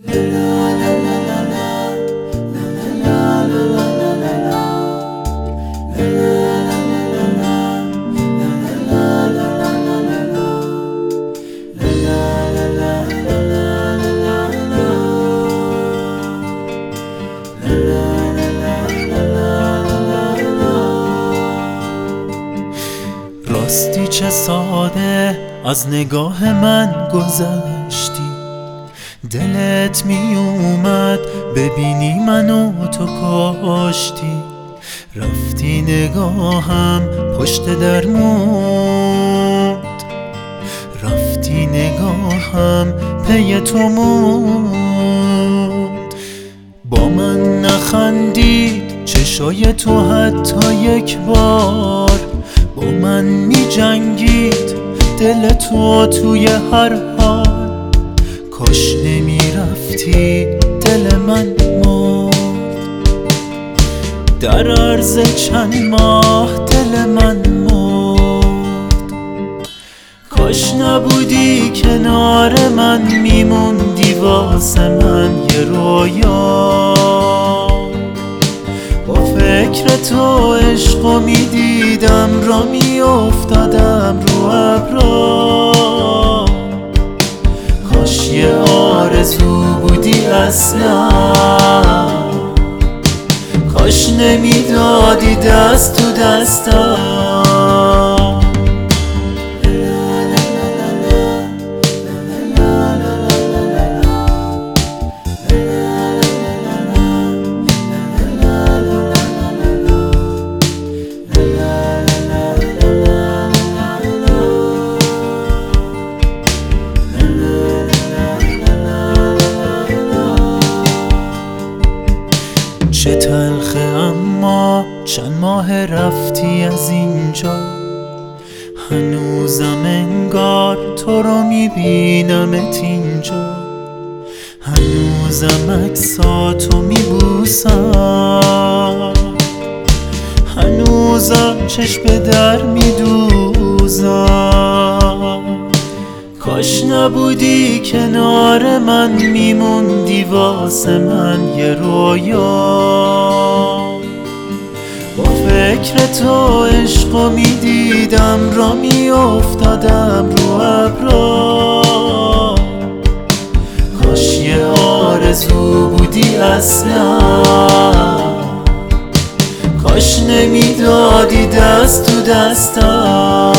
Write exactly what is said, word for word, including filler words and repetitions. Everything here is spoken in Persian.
راستی چه ساده از نگاه من گذشتی، دلت می اومد ببینی منو تو کاشتی. رفتی نگاهم پشت در موند، رفتی نگاهم پی تو موند. با من نخندید چشای تو حتی یک بار، با من می جنگید دل تو توی هر حال. کاش نمی رفتی دل من مرد، در عرض چند ماه دل من مرد. کاش نبودی کنار من میموندی واسه من یه رویا. با فکر تو عشقو میدیدم را میافتادم رو ابرا. کاش یه آرزو بودی اصلا، کاش نمیدادی دست تو دستم. چه تلخه اما چند ماه رفتی از اینجا، هنوزم انگار تو رو میبینمت اینجا. هنوزم عکساتو میبوسم، هنوزم چشم به در میدوزم. کاش نبودی کنار من میموندی واسه من یه رویا. با فکر تو عشقو میدیدم را میافتادم رو ابرا. کاش یه آرزو بودی اصلا، کاش نمیدادی دست تو دستم.